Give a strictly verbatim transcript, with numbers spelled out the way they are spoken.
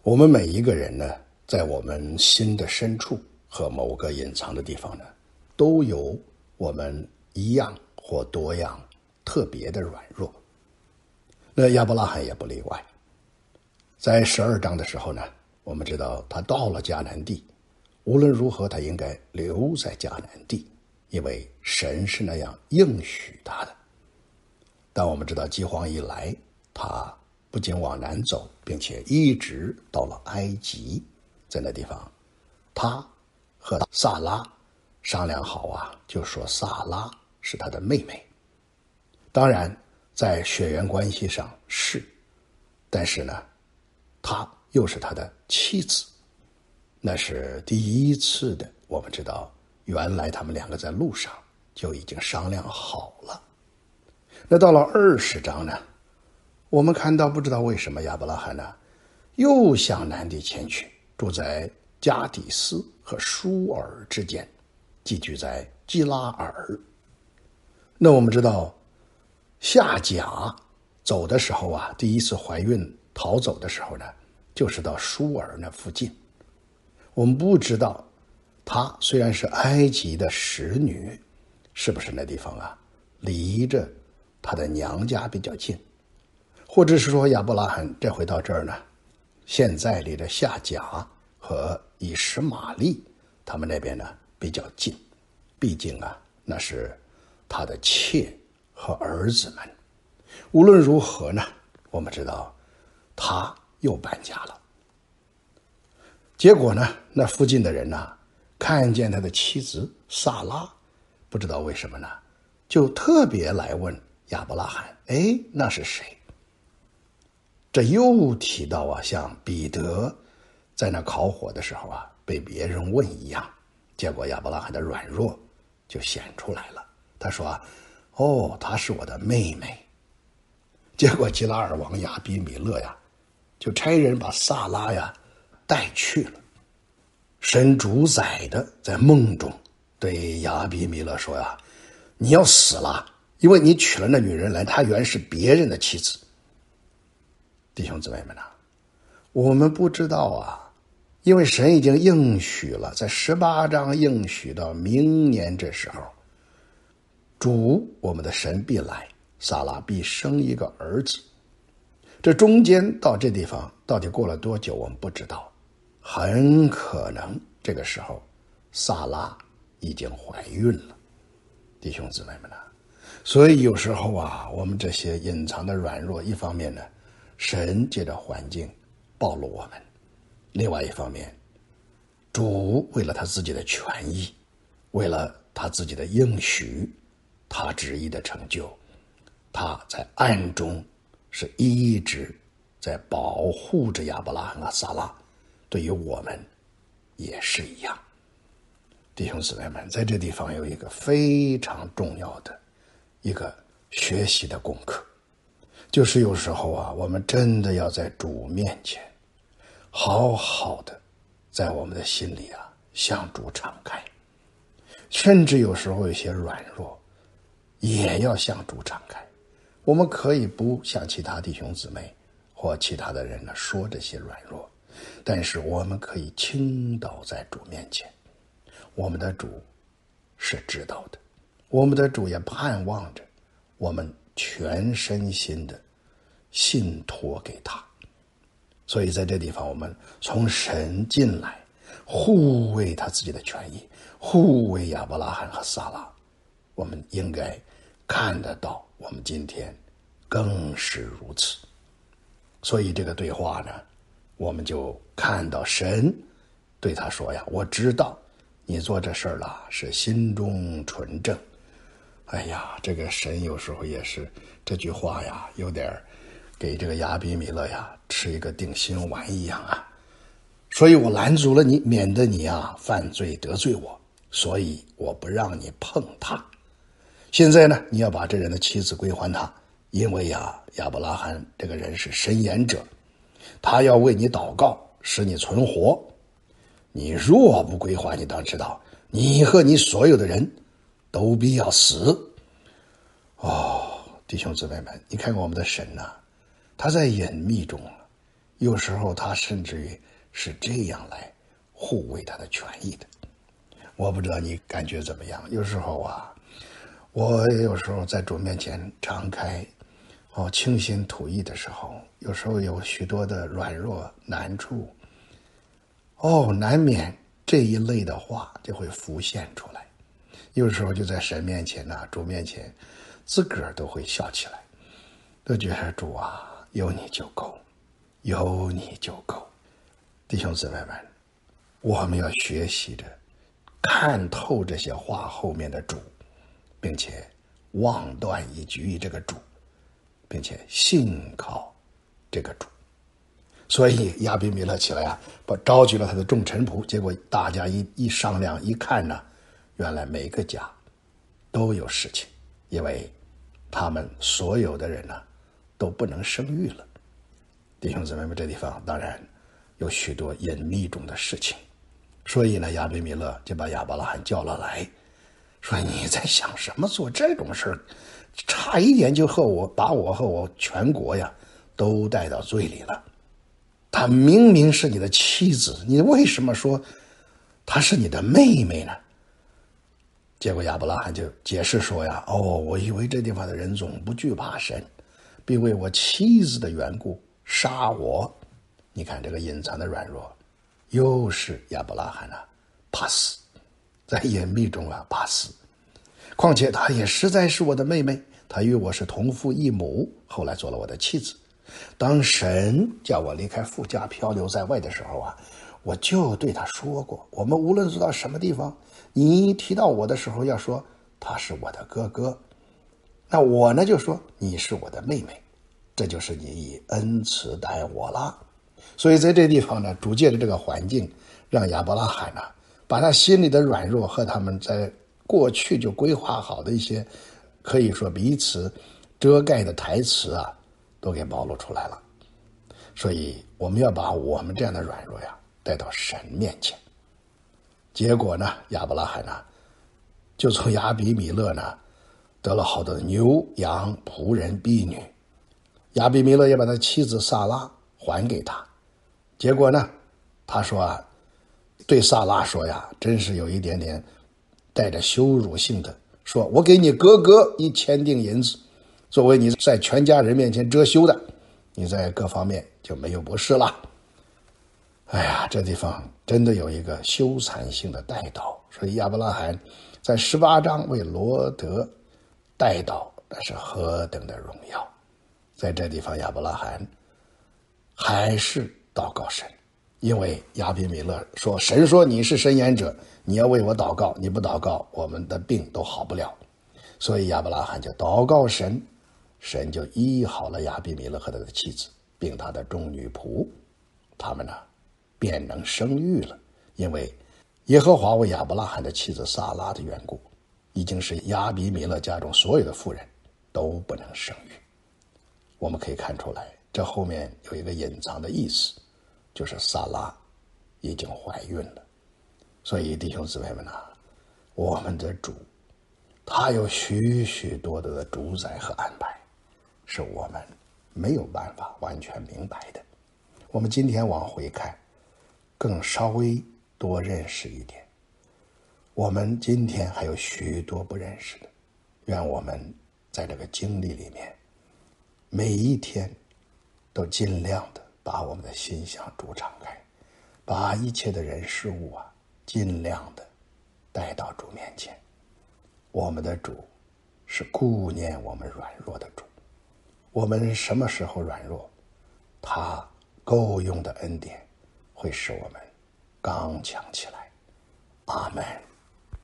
我们每一个人呢，在我们心的深处和某个隐藏的地方呢，都有我们一样或多样特别的软弱。那亚伯拉罕也不例外。在十二章的时候呢，我们知道他到了迦南地，无论如何他应该留在迦南地，因为神是那样应许他的。但我们知道饥荒一来，他不仅往南走，并且一直到了埃及。在那地方，他和萨拉商量好啊，就说萨拉是他的妹妹。当然在血缘关系上是，但是呢，她又是他的妻子。那是第一次的，我们知道原来他们两个在路上就已经商量好了。那到了二十章呢，我们看到不知道为什么亚伯拉罕呢又向南地前去，住在加底斯和舒尔之间，寄居在基拉尔。那我们知道夏甲走的时候啊，第一次怀孕逃走的时候呢，就是到舒尔那附近。我们不知道她虽然是埃及的使女，是不是那地方啊离着她的娘家比较近，或者是说亚伯拉罕这回到这儿呢，现在离着夏甲和以实玛利他们那边呢比较近，毕竟啊那是他的妾和儿子们。无论如何呢，我们知道他又搬家了。结果呢，那附近的人呢看见他的妻子萨拉，不知道为什么呢，就特别来问亚伯拉罕，哎，那是谁？这又提到啊，像彼得在那烤火的时候啊，被别人问一样。结果亚伯拉罕的软弱就显出来了。他说啊，哦，她是我的妹妹。结果基拉尔王亚比米勒呀，就差人把萨拉呀带去了。神主宰的在梦中对亚比米勒说呀，你要死了，因为你娶了那女人来，她原是别人的妻子。弟兄姊妹们啊，我们不知道啊，因为神已经应许了，在十八章应许到明年这时候，主我们的神必来，撒拉必生一个儿子。这中间到这地方到底过了多久我们不知道，很可能这个时候撒拉已经怀孕了。弟兄姊妹们啊，所以有时候啊，我们这些隐藏的软弱，一方面呢神借着环境暴露我们，另外一方面主为了他自己的权益，为了他自己的应许，他旨意的成就，他在暗中是一直在保护着亚伯拉罕和撒拉。对于我们也是一样。弟兄姊妹们，在这地方有一个非常重要的一个学习的功课，就是有时候啊，我们真的要在主面前好好的在我们的心里啊向主敞开，甚至有时候有些软弱也要向主敞开。我们可以不向其他弟兄姊妹或其他的人呢说这些软弱，但是我们可以倾倒在主面前。我们的主是知道的，我们的主也盼望着我们全身心的信托给他。所以在这地方，我们从神进来，护卫他自己的权益，护卫亚伯拉罕和撒拉。我们应该看得到，我们今天更是如此。所以这个对话呢，我们就看到神对他说呀，我知道你做这事儿了是心中纯正。哎呀，这个神有时候也是这句话呀，有点给这个亚比米勒呀吃一个定心丸一样啊。所以我拦阻了你，免得你啊犯罪得罪我，所以我不让你碰他。现在呢，你要把这人的妻子归还他，因为呀，亚伯拉罕这个人是申言者，他要为你祷告，使你存活。你若不归还，你当知道，你和你所有的人都必要死。哦，弟兄姊妹们，你看我们的神呐、啊，他在隐秘中有时候他甚至于是这样来护卫他的权益的。我不知道你感觉怎么样？有时候啊，我也有时候在主面前敞开，哦，倾心吐意的时候，有时候有许多的软弱难处，哦，难免这一类的话就会浮现出来。有时候就在神面前呐、啊，主面前，自个儿都会笑起来，都觉得主啊，有你就够，有你就够。弟兄姊妹们，我们要学习着看透这些话后面的主，并且望断以局于这个主，并且信靠这个主。所以亚比米勒起来啊，把召集了他的众臣仆，结果大家一一商量一看呢，原来每个家都有事情，因为他们所有的人呢都不能生育了。弟兄姊妹们，这地方当然有许多隐秘中的事情，所以呢，亚比米勒就把亚伯拉罕叫了来，说你在想什么做这种事儿？差一点就和我把我和我全国呀都带到罪里了。她明明是你的妻子，你为什么说她是你的妹妹呢？结果亚伯拉罕就解释说呀，哦，我以为这地方的人总不惧怕神，并为我妻子的缘故杀我。你看这个隐藏的软弱，又是亚伯拉罕啊，怕死，在隐秘中啊怕死。况且她也实在是我的妹妹，她与我是同父异母，后来做了我的妻子。当神叫我离开父家漂流在外的时候啊，我就对他说过，我们无论走到什么地方，你提到我的时候要说他是我的哥哥，那我呢就说你是我的妹妹，这就是你以恩慈待我啦。所以在这地方呢，主借着这个环境，让亚伯拉罕呢、啊，把他心里的软弱和他们在过去就规划好的一些可以说彼此遮盖的台词啊，都给暴露出来了。所以我们要把我们这样的软弱呀带到神面前。结果呢，亚伯拉罕呢就从亚比米勒呢得了好多牛羊仆人婢女，亚比米勒也把他妻子撒拉还给他。结果呢，他说啊，对撒拉说呀，真是有一点点带着羞辱性的说，我给你哥哥一千锭银子，作为你在全家人面前遮羞的，你在各方面就没有不是了。哎呀，这地方真的有一个羞惭性的代祷，所以亚伯拉罕在十八章为罗德代祷，那是何等的荣耀。在这地方亚伯拉罕还是祷告神，因为亚比米勒说，神说你是申言者，你要为我祷告，你不祷告我们的病都好不了。所以亚伯拉罕就祷告神，神就医好了亚比米勒和他的妻子并他的众女仆，他们呢便能生育了。因为耶和华为亚伯拉罕的妻子撒拉的缘故，已经是亚比米勒家中所有的妇人都不能生育。我们可以看出来，这后面有一个隐藏的意思，就是撒拉已经怀孕了。所以弟兄姊妹们啊，我们的主他有许许多多的主宰和安排，是我们没有办法完全明白的。我们今天往回看，更稍微多认识一点。我们今天还有许多不认识的，愿我们在这个经历里面，每一天都尽量的把我们的心向主敞开，把一切的人事物啊，尽量的带到主面前。我们的主是顾念我们软弱的主，我们什么时候软弱，他够用的恩典会使我们刚强起来。阿们。